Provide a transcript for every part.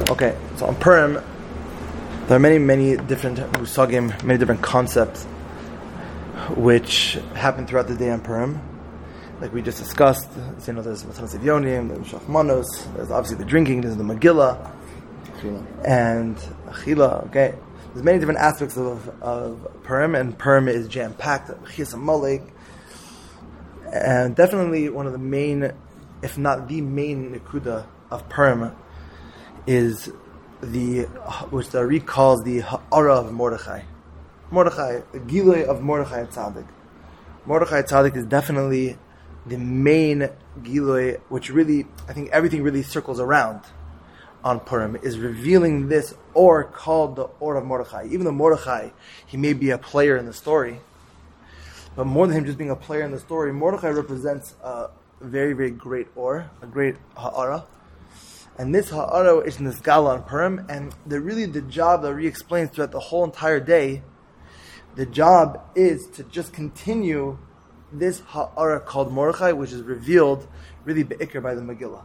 Okay, so on Purim, there are many different musagim, many different concepts which happen throughout the day on Purim. Like we just discussed, there's Matanas Evyonim, there's Shachmanos, there's obviously the drinking, there's the Megillah, and Achila, okay? There's many different aspects of Purim, and Purim is jam-packed, Chis Amalek, and definitely one of the main, if not the main Nikuda of Purim is which the Ari calls the Ha'ara of Mordechai. Mordechai, the Gilui of Mordechai Tzaddik. Mordechai Tzaddik is definitely the main Gilui, which really, I think everything really circles around on Purim, is revealing this or called the Or of Mordechai. Even though Mordechai, he may be a player in the story, but more than him just being a player in the story, Mordechai represents a very, very great Or, a great Ha'ara. And this Ha'ara is in this Gala on Purim, and the job that Ari explains throughout the whole entire day, the job is to just continue this Ha'ara called Mordechai, which is revealed really be'ikr by the Megillah.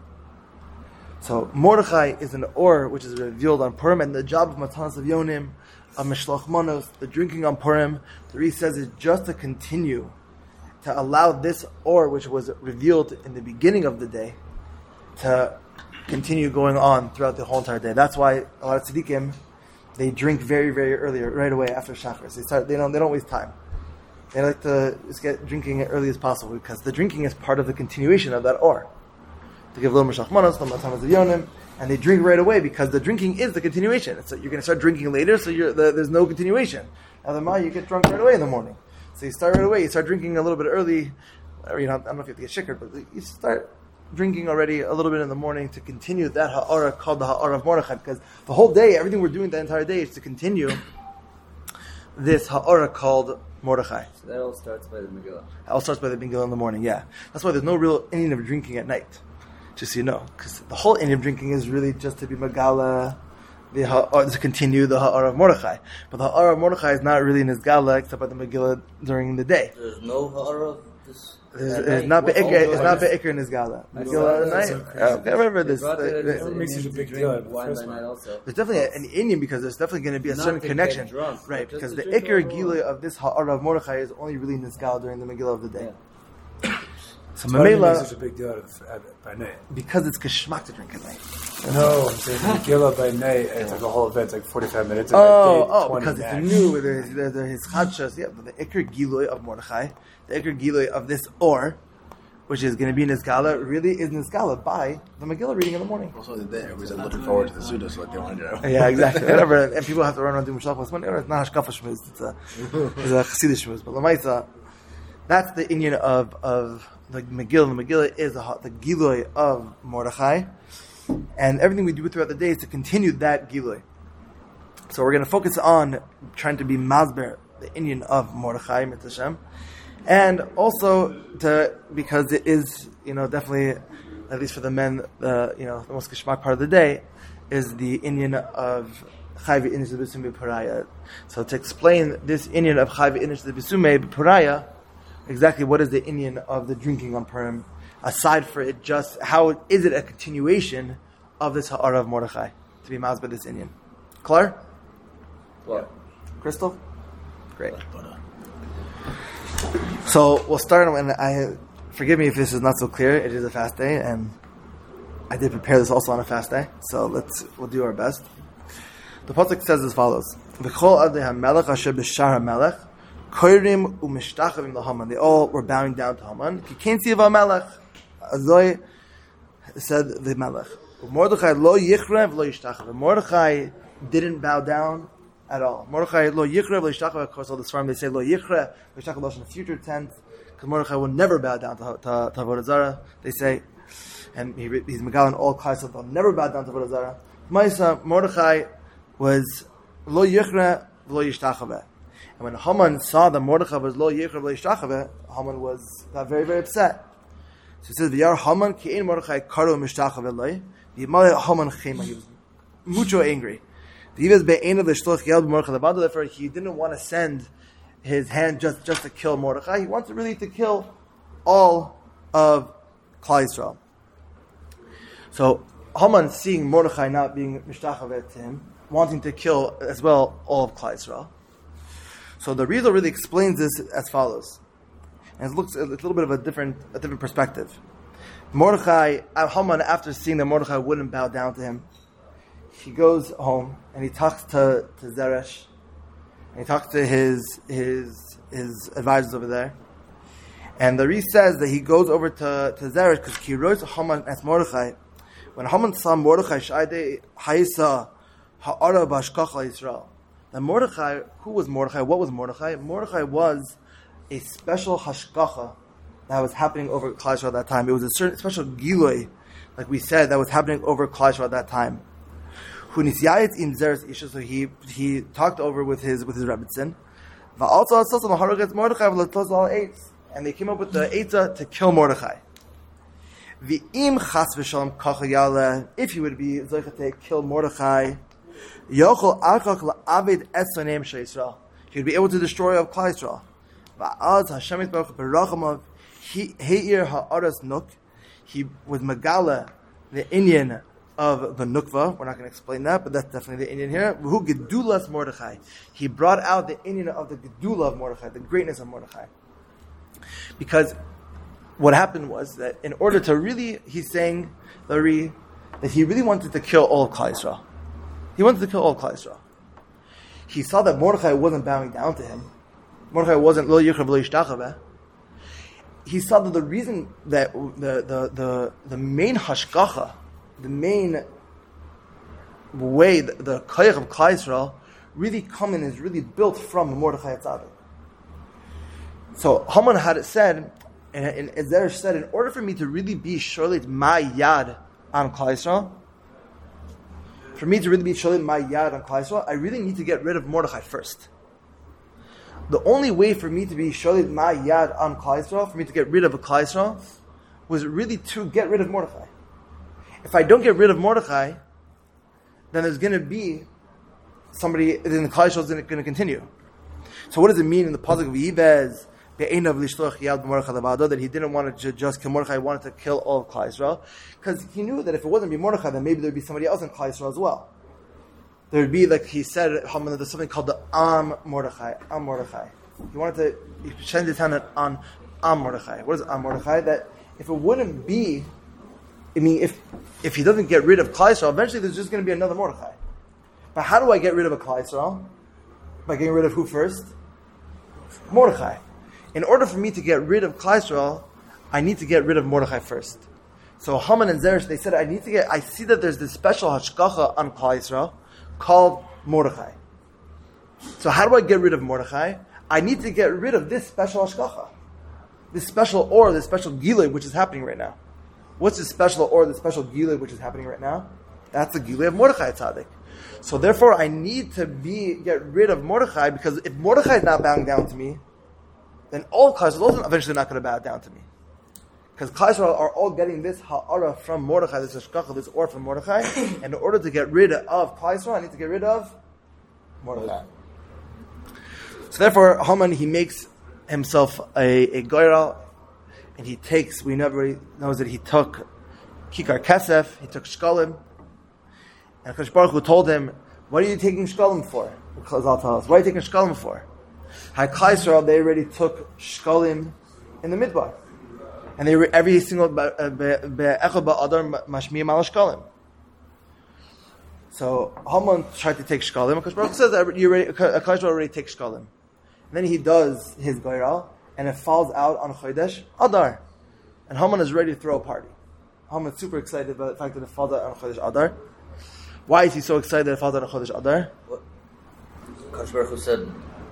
So Mordechai is an Or which is revealed on Purim, and the job of Matanas Evyonim, of Mishlach Manos, the drinking on Purim, the Ari says is just to continue, to allow this Or which was revealed in the beginning of the day, to continue going on throughout the whole entire day. That's why a lot of tzaddikim, they drink very, very early, right away after Shachris. They don't waste time. They like to just get drinking as early as possible because the drinking is part of the continuation of that Or. To give a little Meshachmanos, the Matanas Evyonim, and they drink right away because the drinking is the continuation. So you're going to start drinking later, so there's no continuation. Now you get drunk right away in the morning. So you start right away, you start drinking a little bit early, I don't know if you have to get shikr, but you start drinking already a little bit in the morning to continue that Ha'ara called the Ha'ara of Mordechai, because the whole day, everything we're doing the entire day is to continue this Ha'ara called Mordechai. So that all starts by the Megillah. It all starts by the Megillah in the morning, yeah. That's why there's no real Indian of drinking at night, just so you know, because the whole Indian of drinking is really just to be Megala, to continue the Ha'ara of Mordechai. But the Ha'ara of Mordechai is not really in his Gala except by the Megillah during the day. There's no Ha'ara of this? It's not be'ikr in his Gala. Megillah at night. I remember this. It makes it a big deal. There's definitely an Indian because there's definitely going to be a certain connection. Drunk, right, because the Ikr Gila of this Ha'ara of Mordechai is only really in this Gala during the Megillah of the day. Yeah. So why do you make Mamela, such a big deal by night? because it's kashmak to drink at night. No, I'm saying Megillah by night, it's like a whole event, it's like 45 minutes. Because it's new. There's his chadshas. Yeah, but the Ikr Gilui of Mordechai, the Ikr Gilui of this Or, which is going to be in this Gala, really is in this Gala by the Megillah reading in the morning. Also, the day everybody's looking forward to the Suda, so what they want to do. Yeah, exactly. Whatever, and people have to run around doing Mishloach Lasman. It's not Hashkafa Shmuz, it's a Chassidish Shmuz. But Lamaisa, that's the Indian of the Megillah. The Megillah is the Gilui of Mordechai, and everything we do throughout the day is to continue that Gilui. So we're going to focus on trying to be Masber, the Indian of Mordechai, Mitzvah Hashem, and also because it is, definitely, at least for the men, the most kishmak part of the day is the Indian of Chayv Inish the Bisume B'Paraya. So to explain this Indian of Chayv Inish the Bisume B'Paraya, exactly what is the Indian of the drinking on Purim, aside for it just, how is it a continuation of this Ha'ara of Mordechai, to be mazbeh this Indian? Clar? What? Crystal? Great. So we'll start, and forgive me if this is not so clear, it is a fast day, and I did prepare this also on a fast day, so we'll do our best. The pasuk says as follows: V'chol adei hamelech asher b'shar hamelech koirim u'mishtachavim laHaman. They all were bowing down to Haman. Ki ken tziv hamelech. Azoi said the melech. Mordechai lo yichrev lo yishtachav. Mordechai didn't bow down at all. Mordechai lo yichrev lo yishtachav. Of course, all the Svarim they say lo yichrev lo yishtachav in the future tense, because Mordechai will never bow down to Avodah Zarah. They say, and he's Megal in all classes, they'll never bow down to Avodah Zarah. Ma'isa, Mordechai was lo yichrev lo yishtachav. And when Haman saw that Mordechai was lo yichrev lo yishtachav, Haman got very, very upset. So it says, "V'yar Haman ki ein Mordechai karo mishtachav eloi." V'yimalei Haman chema. He was mucho angry. Therefore, he didn't want to send his hand just to kill Mordechai. He wanted really to kill all of Klal Yisrael. So Haman seeing Mordechai not being mishtachavet to him, wanting to kill as well all of Klal Yisrael. So the Rizal really explains this as follows, and it looks a little bit of a different perspective. Mordechai, Haman, after seeing that Mordechai wouldn't bow down to him, he goes home and he talks to Zeresh, and he talks to his advisors over there. And the Rizal says that he goes over to Zeresh because he wrote to Haman as Mordechai. When Haman saw Mordechai, Shaydei Haisa Ha'ara Bashkacha Yisrael. Now Mordechai, who was Mordechai? What was Mordechai? Mordechai was a special hashkacha that was happening over Klal Yisrael at that time. It was a certain special gilui, like we said, that was happening over Klal Yisrael at that time. Who nisyayit in Zeresh Isha, so he talked over with his Rebbetzin. And they came up with the Eitzah to kill Mordechai. V'im chas v'shalom kacha yale, if he would be zocheh to kill Mordechai, yochol achak la'avid etzoneim shel Yisrael. He would be able to destroy of Klal Yisrael. Va'az Hashem yitbarach berachamav he'ir ha'aras nuk. He was megala the Indian of the nukva. We're not going to explain that, but that's definitely the Indian here. Who gedulas Mordechai. He brought out the Indian of the gedula of Mordechai, the greatness of Mordechai. Because what happened was that in order to really, he's saying, that he really wanted to kill all of Klal Yisrael. He wanted to kill all of Klal Yisrael. He saw that Mordechai wasn't bowing down to him. Mordechai wasn't lo yichrav lo yishtachaveh. He saw that the reason that the main hashkacha, the main way, the koyach of Klal Yisrael really come and is really built from Mordechai Tzaddik. So Haman had it said, and Zeresh said, in order for me to really be sholit my yad on Klal Yisrael, I really need to get rid of Mordechai first. The only way for me to be sholit my yad on Klal Yisrael, for me to get rid of a Klal Yisrael, was really to get rid of Mordechai. If I don't get rid of Mordechai, then there's going to be somebody, then the Klal Yisrael is going to continue. So what does it mean in the pasuk of Yibez? That he didn't want to just kill Mordechai, he wanted to kill all of Klal Yisrael, because he knew that if it wasn't be Mordechai, then maybe there would be somebody else in Klal Yisrael as well. There would be, like he said, there's something called the Am Mordechai. He wanted to change his hand on Am Mordechai. What is Am Mordechai? That if it wouldn't be, if he doesn't get rid of Klal Yisrael, eventually there's just going to be another Mordechai. But how do I get rid of a Klal Yisrael? By getting rid of who first? Mordechai. In order for me to get rid of Klal Yisrael, I need to get rid of Mordechai first. So Haman and Zeresh, they said, I see that there's this special hashkacha on Klal Yisrael called Mordechai. So how do I get rid of Mordechai? I need to get rid of this special hashkacha. This special this special gilui which is happening right now. What's the special the special gilui which is happening right now? That's the gilui of Mordechai Tzaddik. So therefore I need to get rid of Mordechai, because if Mordechai is not bowing down to me, then all Klal Yisrael is eventually not going to bow down to me. Because Klal Yisrael are all getting this ha'ara from Mordechai, this hashkacha, this or from Mordechai, and in order to get rid of Klal Yisrael, I need to get rid of Mordechai. So therefore, Haman, he makes himself a goyral, and he takes, everybody knows that he took kikar kesef, he took shkalim, and Akash Baruch Hu told him, what are you taking shkalim for? Chazal tells us, what are you taking shkalim for? Klal Yisrael, they already took shkalim in the midbar, and they were every single be'echad ba'adar mashmiyim al shkalim. So Haman tried to take shkalim. Akash Baruch Hu says that Klal Yisrael already takes shkalim, and then he does his goyral, and it falls out on Chodesh Adar, and Haman is ready to throw a party. Haman is super excited about the fact that it falls out on Chodesh Adar. Why is he so excited that it falls out on Chodesh Adar? Akash Baruch Hu said,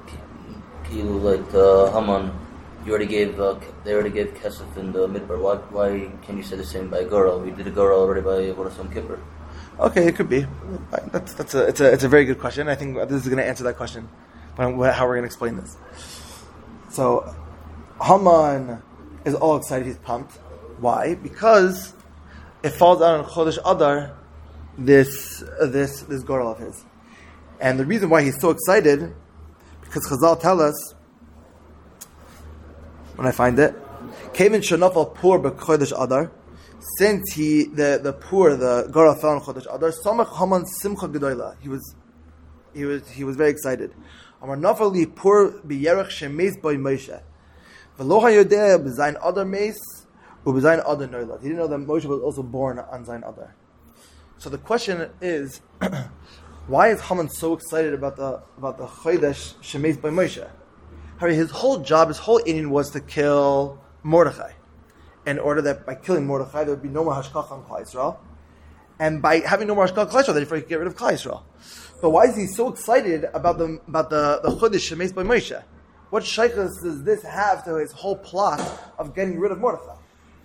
Haman, they already gave kesef in the midbar. Why can you say the same by Goral? We did a Goral already by Vodasam Kippur. Okay, it could be. It's a very good question. I think this is going to answer that question, how we're going to explain this. So Haman is all excited. He's pumped. Why? Because it falls out on Chodesh Adar, this Goral of his, and the reason why he's so excited, because Chazal tell us, when I find it, Kevin Shanafal Pur B'Chodesh Adar, since the poor, the Gara fell in Chodesh Adar, Samach Haman Simcha Gedoyla. He was very excited. Amar Nafali poor biyerach shemeis by Moshe. V'lo hayodeh b'zayin Adar meis u'b'zayin Adar noilad. He didn't know that Moshe was also born on Zayin Adar. So the question is, why is Haman so excited about the Chodesh shemeis by Moshe? His whole job, his whole inyan was to kill Mordechai, in order that by killing Mordechai there would be no more hashkacha on Klal Yisrael, and by having no more hashkacha on Klal Yisrael, therefore he could get rid of Klal Yisrael. But why is he so excited about the Chodesh Shemeis by Moshe? What shaykhus does this have to his whole plot of getting rid of Mordechai?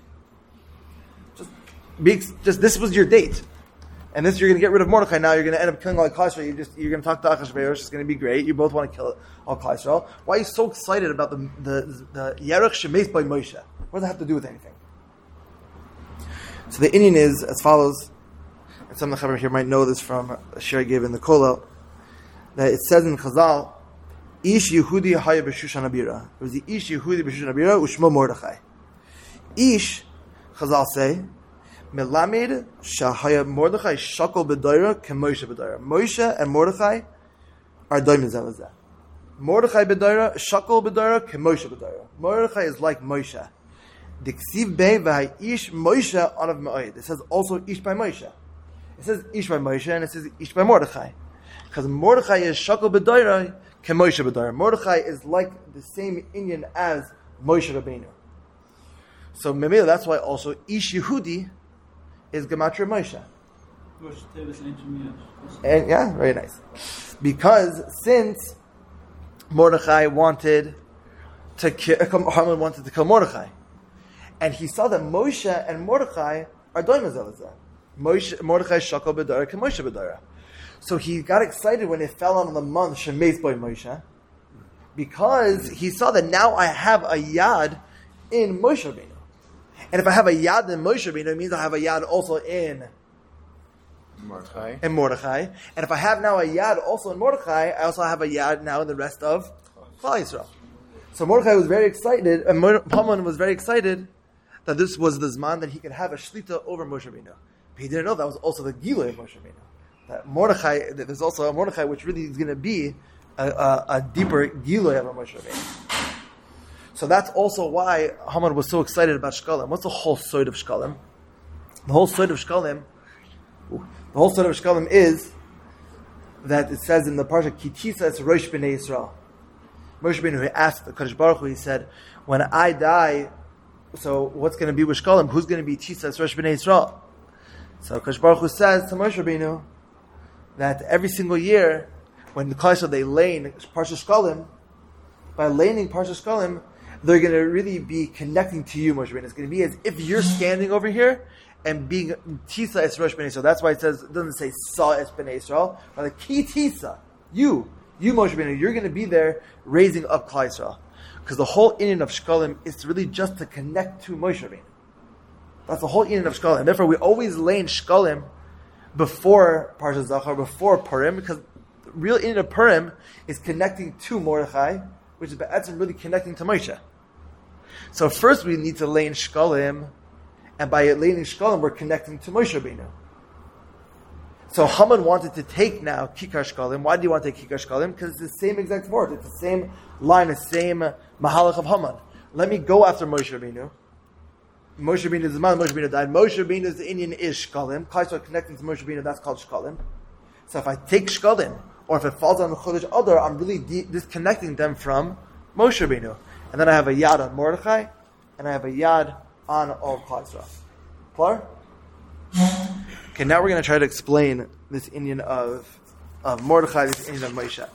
Just this was your date, and this you're going to get rid of Mordechai. Now you're going to end up killing all Klal Yisrael. You're going to talk to Achashverosh. It's going to be great. You both want to kill all Klal Yisrael. Why are you so excited about the Yerech Shemeis by Moshe? What does that have to do with anything? So the inyan is as follows. And some of the Chavim here might know this from a shir I gave in the Kollel, that it says in Chazal, Ish Yehudi Haya B'Shushan Abira. It was the Ish Yehudi B'Shushan Abira Ushmo Mordechai. Ish, Chazal say, Melamed Shahaya Mordechai Shakol B'Doira K'Moshe B'Doira. Moshe and Mordechai are doimim zelazeh. Mordechai B'Doira Shakol B'Doira K'Moshe B'Doira. Mordechai is like Moshe. Diksiv Bey V'Hai Ish Moshe Anav Ma'od. It says also Ish by Moshe. It says Ish by Moshe and it says Ish by Mordechai. Because Mordechai is Shakol B'Doira K'Moshe B'Doira. Mordechai is like the same inyan as Moshe Rabbeinu. So Memela, that's why also Ish Yehudi is Gematria Moshe. And yeah, very nice. Because since Mordechai wanted to kill Mordechai, and he saw that Moshe and Mordechai are doimim zelazeh. Mordechai shakol b'dara k'Moshe b'dara. So he got excited when it fell on the month Shemeis by Moshe, because he saw that now I have a yad in Moshe Rabbeinu. And if I have a yad in Moshe Rabbeinu, it means I have a yad also in Mordechai. And if I have now a yad also in Mordechai, I also have a yad now in the rest of Klal Yisrael. So Mordechai was very excited, and Haman was very excited that this was the Zman that he could have a shlita over Moshe Rabbeinu. But he didn't know that was also the Gilui of Moshe Rabbeinu. That Mordechai, that there's also a Mordechai which really is going to be a deeper Gilui of Moshe Rabbeinu. So that's also why Haman was so excited about Shkalim. What's the whole side of Shkalim? The whole side of Shkalim is that it says in the parsha, Kitisa es Rosh B'nai Yisrael. Moshe Rabbeinu, who asked the Kadosh Baruch Hu, he said, when I die, so what's going to be with Shkalim? Who's going to be Tisa es Rosh B'nai Yisrael? So Kadosh Baruch Hu says to Moshe Rabbeinu that every single year, when the Klal Yisrael they lane Parsha Shkalim, by laning Parsha Shkalim, they're going to really be connecting to you, Moshe Rabbeinu. It's going to be as if you're standing over here and being Tisa es Rosh B'nai Yisrael. That's why it doesn't say Sa es B'nai Yisrael, but like Ki Tisa, you Moshe Rabbeinu, you're going to be there raising up Klal Yisrael. Because the whole inyan of Shkalim is really just to connect to Moshe Rabbeinu. That's the whole inyan of Shkalim. Therefore, we always lay in Shkalim before Parsha Zachar, before Purim, because the real inyan of Purim is connecting to Mordechai, which is Ba'atzim really connecting to Moshe. So first we need to lay in Shkalim, and by laying in Shkalim, we're connecting to Moshe Rabbeinu. So Haman wanted to take now Kikar Shkalim. Why do you want to take Kikar Shkalim? Because it's the same exact word. It's the same line, the same mahalach of Haman. Let me go after Moshe Rabbeinu. Moshe Rabbeinu is the man. Moshe Rabbeinu died. Moshe Rabbeinu's inyan is Shkalim. Klal Yisrael connecting to Moshe Rabbeinu, that's called Shkalim. So if I take Shkalim, or if it falls on the Chodesh Adar, I'm really disconnecting them from Moshe Rabbeinu. And then I have a yad on Mordechai, and I have a yad on all of Klal Yisrael. Clear? Okay, now we're going to try to explain this inyan of Mordechai, this inyan of Moshe.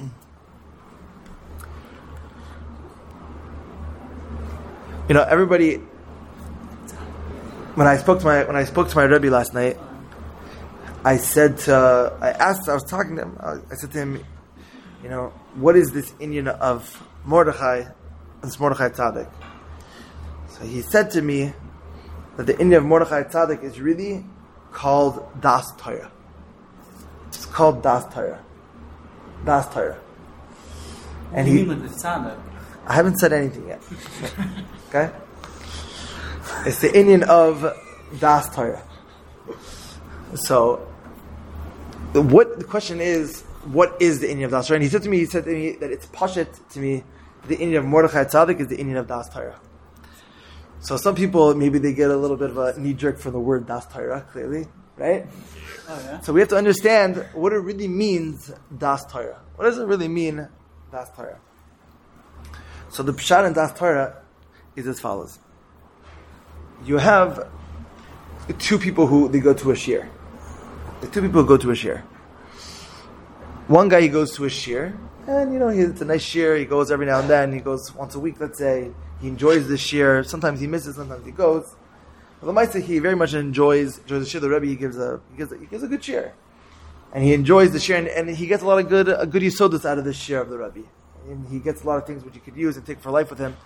You know, everybody. When I spoke to my Rebbe last night, I was talking to him. I said to him, you know, what is this inyan of Mordechai, this Mordechai Tzaddik? So he said to me that the inyan of Mordechai Tzaddik is really called Das Torah. It's called Das Torah. Das Torah. And what do you mean with the tzaddik? I haven't said anything yet. Okay? It's the inyan of Das Torah. So, the question is, what is the inyan of Das Torah? And he said to me that it's pashet to me, the inyan of Mordechai Tzaddik is the inyan of Das Torah. So some people, maybe they get a little bit of a knee-jerk from the word Das Torah, clearly, right? Oh, yeah. So we have to understand what it really means, Das Torah. What does it really mean, Das Torah? So the pshat in Das Torah is as follows. You have two people who they go to a shir. The two people go to a shir. One guy, he goes to a shir, and it's a nice shir. He goes every now and then. He goes once a week, let's say. He enjoys the shir. Sometimes he misses. Sometimes he goes. But the Maisa, he very much enjoys the shir. The Rebbe, he gives a good shir, and he enjoys the shir, and he gets a lot of good yisodus out of the shir of the Rebbe, and he gets a lot of things which he could use and take for life with him.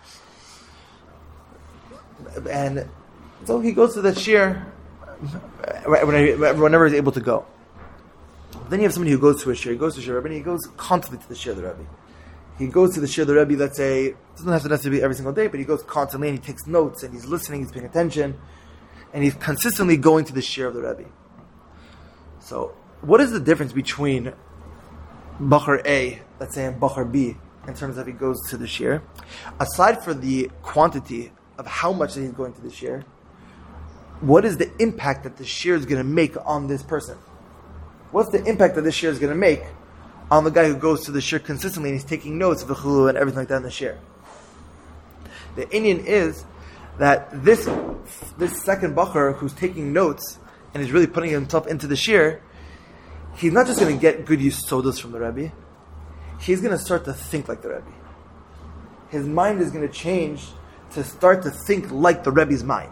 And so he goes to that shir whenever he's able to go. Then you have somebody who goes to a shir. He goes to shir Rebbe, and he goes constantly to the shir of the Rebbe. He goes to the shir of the Rebbe, let's say, it doesn't have to necessarily be every single day, but he goes constantly, and he takes notes, and he's listening, he's paying attention, and he's consistently going to the shir of the Rebbe. So, what is the difference between Bachar A, let's say, and Bachar B, in terms of he goes to the shir? Aside from the quantity of how much that he's going to the shir, what is the impact that the shir is going to make on this person? What's the impact that this shir is going to make on the guy who goes to the shir consistently and he's taking notes of v'chulu and everything like that in the shir? The inyan is that this second bacher who's taking notes and is really putting himself into the shir, he's not just going to get good yisodos from the Rebbe, he's going to start to think like the Rebbe. His mind is going to change to start to think like the Rebbe's mind.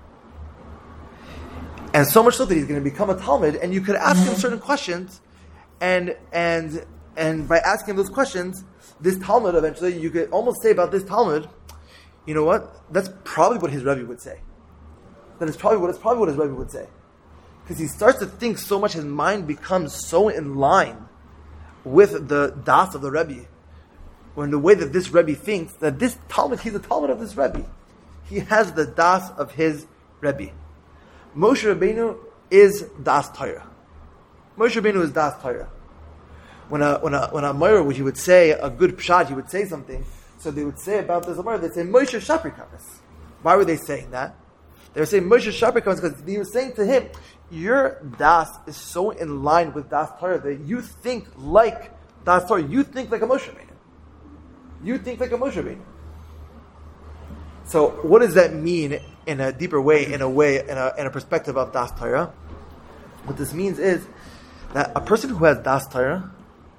And so much so that he's going to become a Talmud, and you could ask him certain questions, and by asking those questions, this Talmud eventually, you could almost say about this Talmud, you know what? That's probably what his Rebbe would say. That's probably what his Rebbe would say. Because he starts to think so much, his mind becomes so in line with the das of the Rebbe, or in the way that this Rebbe thinks, that this Talmud, he's a Talmud of this Rebbe. He has the das of his Rebbe. Moshe Rabbeinu is das Torah. Moshe Rabbeinu is das Torah. When a Moira, which he would say a good pshat, he would say something. So they would say about this Moira, they'd say Moshe Shaprikamis. Why were they saying that? They were saying Moshe Shaprikamis because they were saying to him, your das is so in line with das Torah that you think like das Torah. You think like a Moshe Rabbeinu. You think like a Moshe Rabbeinu. So what does that mean in a deeper way, in a perspective of das Torah? What this means is that a person who has das Torah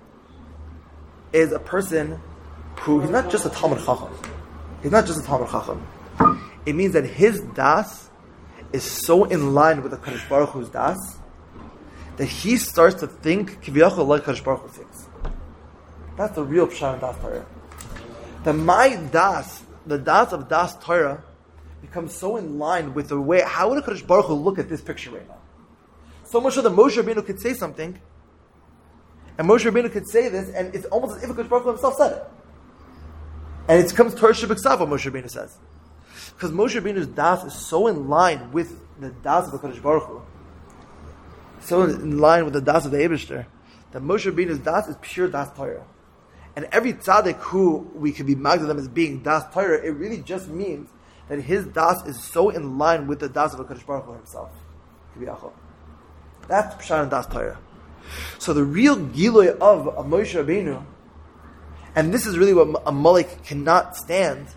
is a person who, he's not just a Talmud Chacham. He's not just a Talmud Chacham. It means that his das is so in line with the Kadosh Baruch Hu's das that he starts to think kiviyachol like Kadosh Baruch Hu thinks. That's the real pshat in das Torah. That my das, the das of das Torah, becomes so in line with the way, how would a Kadosh Baruch Hu look at this picture right now? So much so that Moshe Rabbeinu could say something, and Moshe Rabbeinu could say this, and it's almost as if Kadosh Baruch Hu himself said it. And it comes Torah Shebiksav, what Moshe Rabbeinu says. Because Moshe Rabbeinu's das is so in line with the das of the Kadosh Baruch Hu, so in line with the das of the Eibishter, that Moshe Rabbeinu's das is pure das Torah. And every tzaddik who we could be magdal them as being das Torah, it really just means that his das is so in line with the das of the Kadosh Baruch Hu himself. That's pshat and das Torah. So the real giloy of a Moshe Rabbeinu, and this is really what a Malik cannot stand,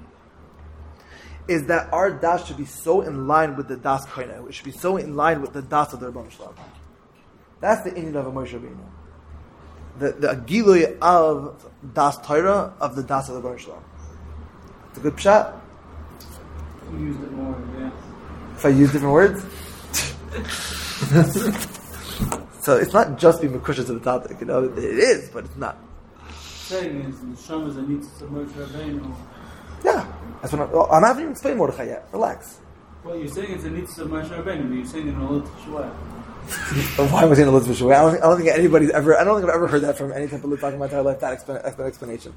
is that our das should be so in line with the das koina. It should be so in line with the das of the Rebbeinu Shalom. That's the inyan of a Moshe Rabbeinu. The giloy of das Torah, of the das of the Rebbeinu Shalom. It's a good pshat. You used it more, yeah. If I use different words? So it's not just being Mekushas of the topic, it is, but it's not. Saying is, Neshama is a mitzvah of Moshe Rabbeinu. Yeah, that's what I'm not even explaining Mordechai yet. Relax. Well, you're saying it's a mitzvah of Moshe Rabbeinu, but you're saying it in a little shua. Why was he in a Elizabeth Shua? I don't think I've ever heard that from any type of Lit talking about my entire life, that explanation.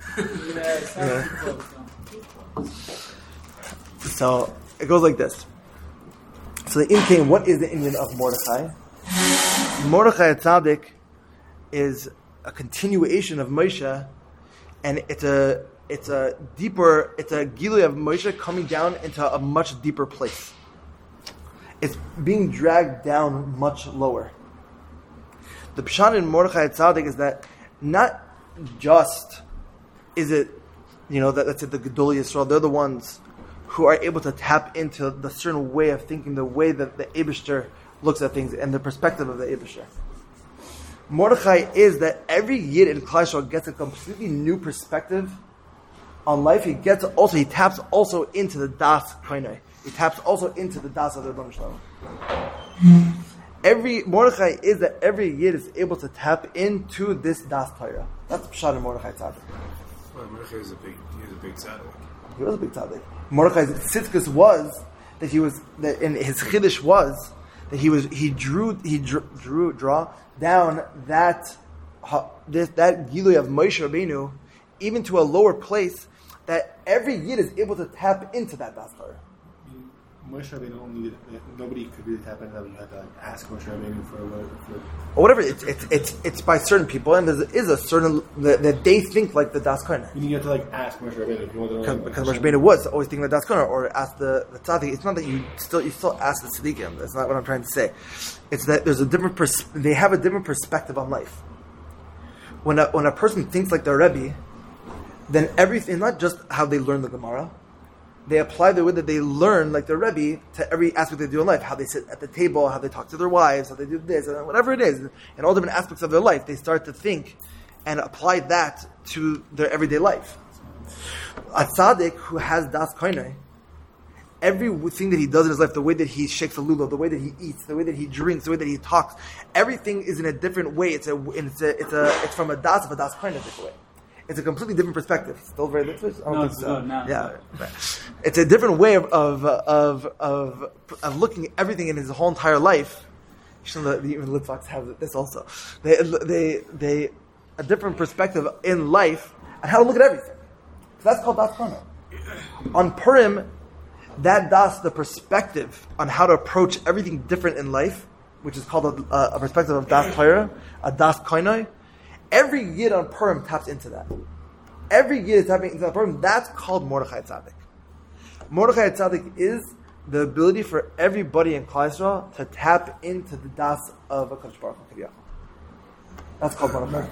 So, it goes like this. So the Incan, what is the Indian of Mordechai? Mordechai Tzaddik is a continuation of Moshe, and it's a Gilui of Moshe coming down into a much deeper place. It's being dragged down much lower. The Pshat in Mordechai Tzaddik is that not just is it, that's it, the Gedolei Yisrael, they're the ones who are able to tap into the certain way of thinking, the way that the Eibishter looks at things, and the perspective of the Eibishter. Mordechai is that every Yid in Klal Yisrael gets a completely new perspective on life. He taps also into the Das Koinai. He taps also into the Das of the Rebbeinu Shalom. Mordechai is that every Yid is able to tap into this Das Torah. That's the Pshat in Mordechai Tzaddik. Well, Mordechai is a big tzaddik. He was a big tzaddik. Mordechai's tzidkus was that in his chiddush was that he drew down that Gilui of Moshe Rabbeinu even to a lower place that every Yid is able to tap into that Das Torah. Moshe Rabbeinu nobody could really tap into that. You had to ask Moshe Rabbeinu for whatever. It's by certain people, and there is a certain that they think like the Das Kohen. You have to ask Moshe Rabbeinu if you want to know. Because Moshe Rabbeinu was always thinking the Das Kohen or ask the tzaddik. It's not that you still ask the tzaddikim. That's not what I'm trying to say. It's that there's a different they have a different perspective on life. When a person thinks like their Rebbe, then everything, not just how they learn the Gemara. They apply the way that they learn, like their Rebbe, to every aspect they do in life. How they sit at the table, how they talk to their wives, how they do this, and whatever it is. In all different aspects of their life, they start to think and apply that to their everyday life. A tzaddik who has Das Koinai, everything that he does in his life, the way that he shakes a lulav, the way that he eats, the way that he drinks, the way that he talks, everything is in a different way. It's from a Das of a Das Koinai different way. It's a completely different perspective. Still very Litvish? Yeah, it's a different way of looking at everything in his whole entire life. Even Litvaks have this also. They a different perspective in life on how to look at everything. So that's called Das Koinai. On Purim, that Das, the perspective on how to approach everything different in life, which is called a perspective of Das Torah, a Das Koinai. Every Yid on Purim taps into that. Every Yid is tapping into that Purim. That's called Mordechai Tzaddik. Mordechai Tzaddik is the ability for everybody in Klal Yisrael to tap into the Das of HaKadosh Baruch Hu. That's called Mordechai.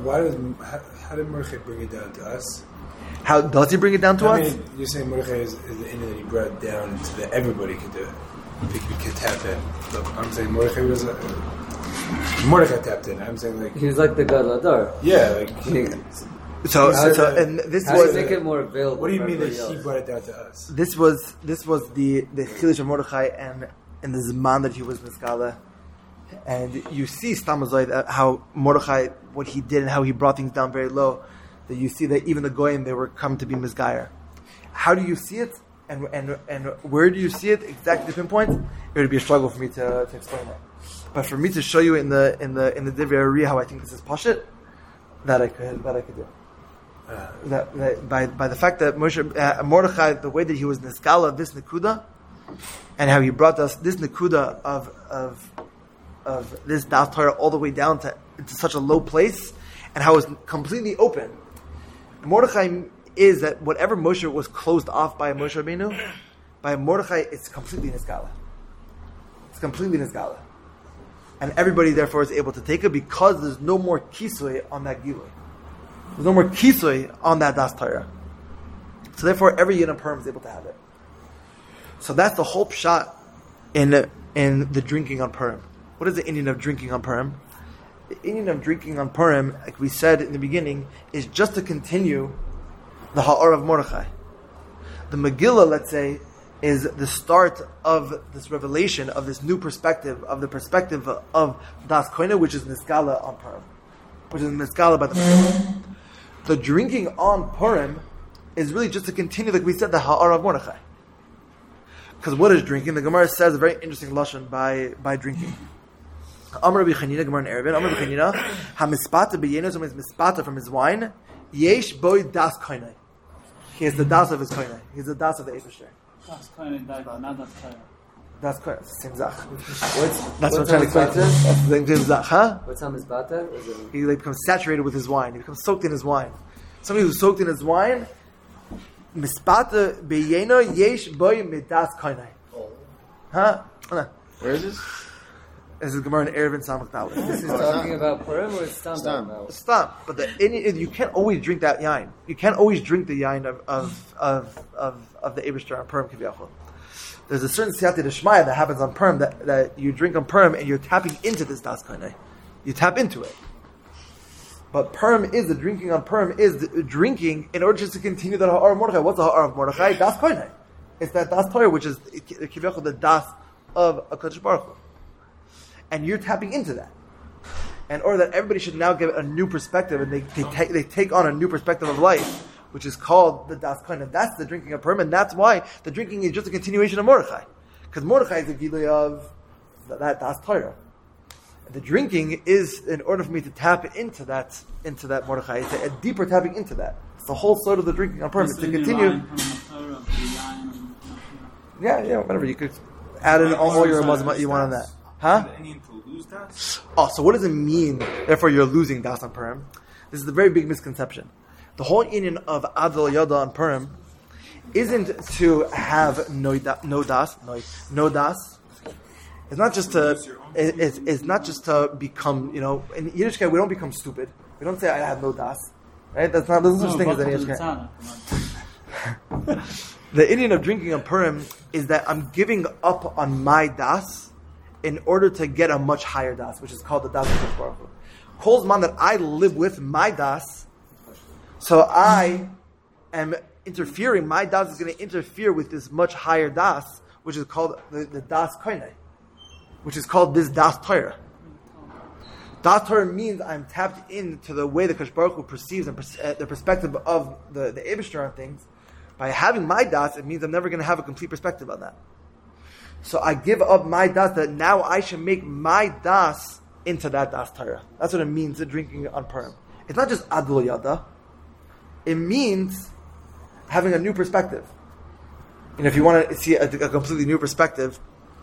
How did Mordechai bring it down to us? How does he bring it down to us? Mean, you're saying Mordechai is the Indian that he brought down so that everybody could do it. We could tap in. Look, I'm saying Mordechai was Mordechai tapped in. I'm saying he was like the Gadol. Yeah, and this was make it more available. What do you mean that he brought it down to us? This was the chiddush of Mordechai and in the Zman that he was Mizgala, and you see Stamazoi how Mordechai, what he did and how he brought things down very low. That you see that even the Goyim, they were come to be Mizgayer. How do you see it? And where do you see it? Exactly the pinpoint. It would be a struggle for me to explain that. But for me to show you in the Divrei Ari how I think this is pashut, that I could do. That by the fact that Mordechai, the way that he was niskala this nekuda, and how he brought us this nekuda of this Das Torah all the way down to such a low place, and how it was completely open. Mordechai is that whatever Moshe was closed off by Moshe Rabbeinu, by Mordechai it's completely niskala. It's completely niskala. And everybody, therefore, is able to take it because there's no more kisui on that gilui. There's no more kisui on that Das Torah. So therefore, every Yid on Purim is able to have it. So that's the whole pshat in the drinking on Purim. What is the Indian of drinking on Purim? The Indian of drinking on Purim, like we said in the beginning, is just to continue the Ha'or of Mordechai. The Megillah, let's say, is the start of this revelation, of this new perspective, of the perspective of Das Koinai, which is Niskala on Purim. Which is Niskala by the Megillah. The drinking on Purim is really just to continue, like we said, the Ha'or of Mordechai. Because what is drinking? The Gemara says a very interesting lashon by drinking. Amar Rabbi Chanina, Gemara in Eruvin. Amar Rabbi Chanina, hamispata b'yenus, when he's mispata from his wine, yesh boy das koinai. He has the das of his koinai. He's the das of the Eibishter. Das Koinai, not das Torah. That's correct. It's the same zach. what That's what I'm trying to explain. That's the same zach, huh? What time is bata? He becomes saturated with his wine. He becomes soaked in his wine. Somebody who's soaked in his wine, mispata beyeno yesh boy midas kainai. Huh? Where is this? This is Gemara in Erevin Samach Dalet. This is talking about Purim or Stam? Stop. But you can't always drink that yain. You can't always drink the yain of the Eibishter on Purim Kiviyachol. There's a certain siyata d'shmaya that happens on Purim that you drink on Purim and you're tapping into this das kainai. You tap into it. But Purim is the drinking on Purim is the drinking in order just to continue the ha'ar of Mordechai. What's the ha'ar of Mordechai? Das kainai. It's that das Torah which is Kiviyachol the das of HaKadosh Baruch Hu. And you're tapping into that. In order that everybody should now give a new perspective, and they take on a new perspective of life, which is called the Das Kain. And that's the drinking of Purim, and that's why the drinking is just a continuation of Mordechai. Because Mordechai is a gilui of that Das Torah. And the drinking is in order for me to tap into that Mordechai. It's a deeper tapping into that. It's the whole sort of the drinking of Purim. It's to continue. Yeah, whatever. You could add in all your Muslim you want on that. Huh? Oh, so what does it mean? Therefore, you're losing das on Purim. This is a very big misconception. The whole union of Adl Yada on Purim isn't to have no das. It's not just to. It's not just to become. In Yiddishkeit we don't become stupid. We don't say I have no das. Right? There's no such thing as an Yiddishkeit. The union of drinking on Purim is that I'm giving up on my das in order to get a much higher das, which is called the das of Baruch Hu. Calls man that I live with my das, so I am interfering. My das is going to interfere with this much higher das, which is called the das koinai, which is called this das Torah. Das Torah means I'm tapped into the way the Kadosh Baruch Hu perceives and the perspective of the Eibishter on things. By having my das, it means I'm never going to have a complete perspective on that. So I give up my das that now I should make my das into that das Torah. That's what it means to drinking on Purim. It's not just adlo yada. It means having a new perspective. And if you want to see a completely new perspective,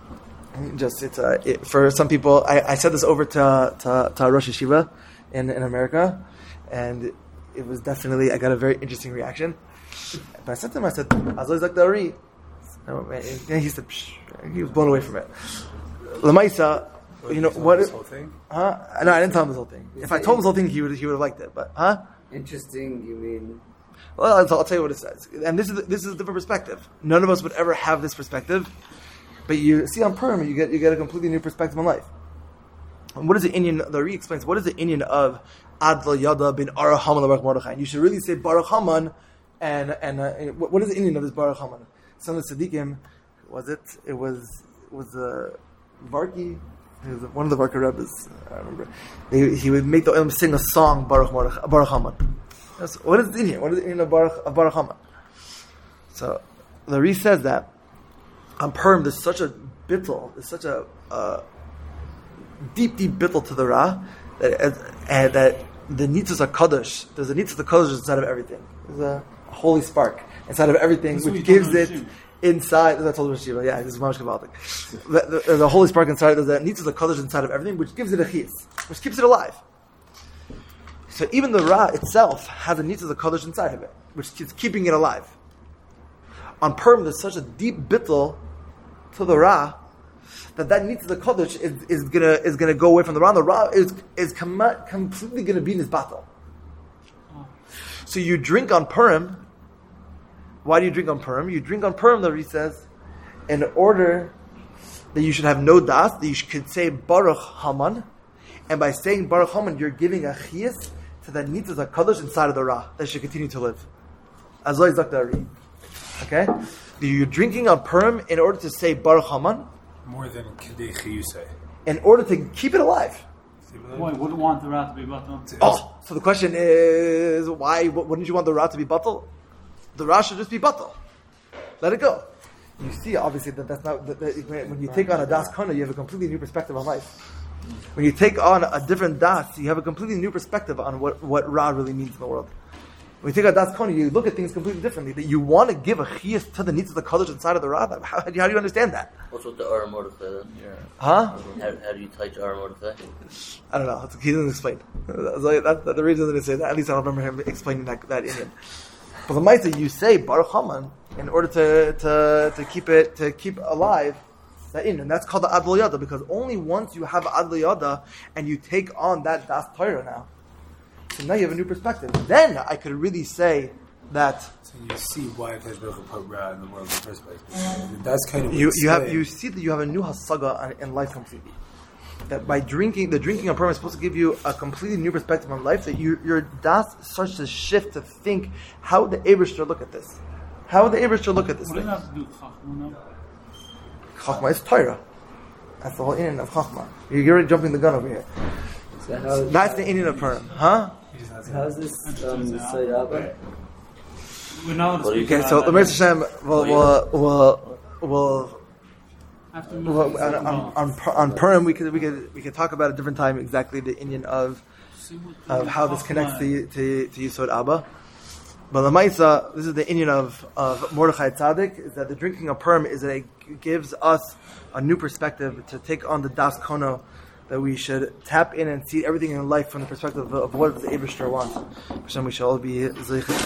for some people, I said this over to Rosh Yeshiva in America, and it was definitely, I got a very interesting reaction. But I said to him, Azoi Zak Dari. And he said, he was blown away from it. Lamaisa, what? This whole thing? Huh? No, I didn't tell him this whole thing. If I told him this whole thing, he would have liked it. But Interesting. You mean? Well, I'll tell you what it says. And this is a different perspective. None of us would ever have this perspective. But you see on Purim, you get a completely new perspective on life. And what is the Indian? The Ari explains what is the Indian of Adla Yada bin Baruch Haman Baruch Mordechai. And you should really say Baruch Haman. And what is the Indian of this Baruch Haman? Some of the Tzaddikim, it was Varki, he was one of the Varka Rebbes, I remember. He would make the Olam sing a song, Baruch Haman. What is the Indian? What is the Indian of Baruch Haman? So, the Ari says that on Purim there's such a bittul, there's such a deep bittul to the Ra, that the Nitzos HaKadosh, there's a Nitzos HaKadosh inside of everything. There's a holy spark inside of everything, which gives it inside. That's all the Shiva. Yeah, this is Mamash Kabbalistic. The holy spark inside. There's a Nitzos HaKadosh inside of everything, which gives it a chiyus, which keeps it alive. So even the Ra itself has a Nitzos HaKadosh inside of it, which is keeping it alive. On Purim, there's such a deep bittul to the Ra that Nitzos HaKadosh is gonna go away from the Ra. The Ra is completely gonna be in his battle. So you drink on Purim. Why do you drink on Purim? You drink on Purim, the Ri says, in order that you should have no das, that you could say Baruch Haman, and by saying Baruch Haman, you're giving a chiyus to the Nitzos HaKadosh inside of the Ra, that should continue to live. Azoi Zak Dari. Okay? You're drinking on Purim in order to say Baruch Haman. More than Kedei Chiyusei. In order to keep it alive. Why wouldn't want the Ra to be batal? So the question is, why wouldn't you want the Ra to be batal? The Ra should just be batal. Let it go. You see, obviously, that's not. When you take on a das kana, you have a completely new perspective on life. When you take on a different das, you have a completely new perspective on what Ra really means in the world. When you take a das kona, you look at things completely differently. That you want to give a chiyas to the needs of the kodesh inside of the rab. How do you understand that? What's with the Aram Mordechai then? Huh? How do you tie to Aram Mordechai? I don't know. He didn't explain. That's the reason that he said that. At least I don't remember him explaining that Indian. But the Maisa, you say Baruch Haman in order to keep alive that Indian. And that's called the Adl Yada, because only once you have Adl Yada and you take on that Das Torah now, so now you have a new perspective. Then I could really say that. So you see why Akash Baruch Hu put Ra in the world in the first place. That's kind of You see that you have a new hasaga in life completely. That by drinking of Purim is supposed to give you a completely new perspective on life. That your das starts to shift to think how the Eibishter look at this. How would the Eibishter look at this What thing? does that have to do with Chachma now? Chachma is Torah. That's the whole Indian of Chachma. You're already jumping the gun over here. So That's the Indian of Purim, huh? how's this Side Abba? We're now Okay, so the Meir Hashem will on Purim we could talk about a different time exactly the Indian of how this connects to Yisod Abba. But the Maisa, this is the Indian of Mordechai Tzaddik, is that the drinking of Purim is that it gives us a new perspective to take on the Das Kono, that we should tap in and see everything in life from the perspective of what the Eibishter wants. We shall all be